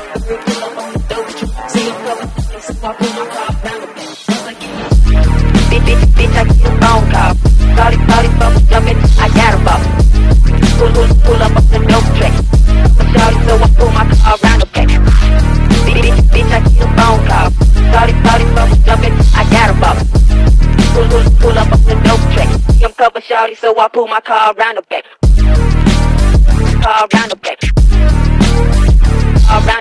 Pull up on the dope truck. See him coming, so I pull my car around the back. Bitch, I get a phone call. Shawty, bubble jumping, I got a bubble. Pull up the dope track. Shawty, so I pull my car around the back. Bitch, I get a phone call. Shawty, bubble jumping, I got a bubble. Pull up the dope track. I'm cover shawty, so I pull my car around the back. Car around the back. Around